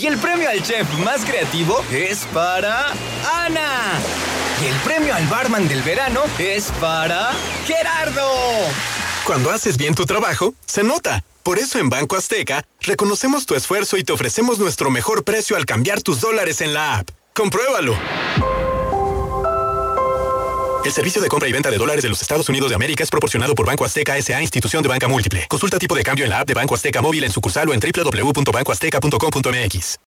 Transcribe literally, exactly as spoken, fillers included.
Y el premio al chef más creativo es para Ana. Y el premio al barman del verano es para Gerardo. Cuando haces bien tu trabajo, se nota. Por eso en Banco Azteca, reconocemos tu esfuerzo y te ofrecemos nuestro mejor precio al cambiar tus dólares en la app. ¡Compruébalo! El servicio de compra y venta de dólares de los Estados Unidos de América es proporcionado por Banco Azteca S A, institución de banca múltiple. Consulta tipo de cambio en la app de Banco Azteca móvil en sucursal o en doble u doble u doble u punto banco azteca punto com punto m x.